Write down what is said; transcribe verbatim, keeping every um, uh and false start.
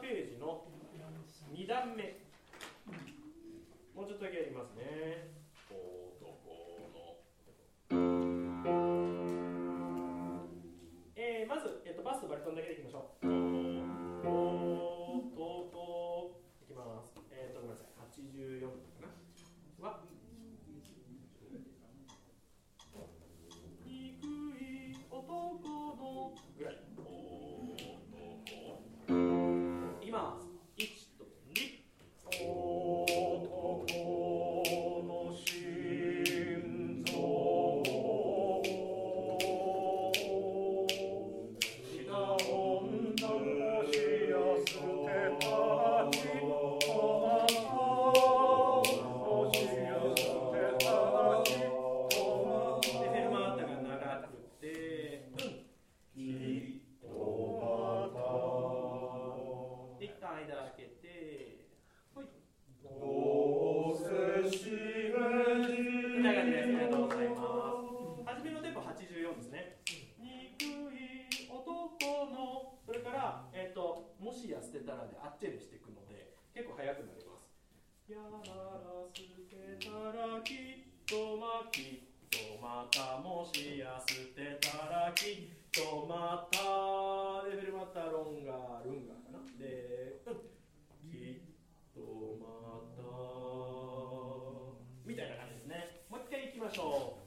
ページのに段目、もうちょっとだけやりますね。えー、まず、えー、とバスとバリトンだけでいきましょう。トトトいきます。えっ、ー、とごめんなさい、はちじゅうよんかなは低い男のぐらい。いきます。いちとに。男の心臓もしや捨てたらであっちにしていくので結構速くなります。やらら捨てたらきっとまきっとまた、もしや捨てたらきっとまた、レベルまたロンガールンガーかなで、うん、きっとまたみたいな感じですね。もう一回いきましょう。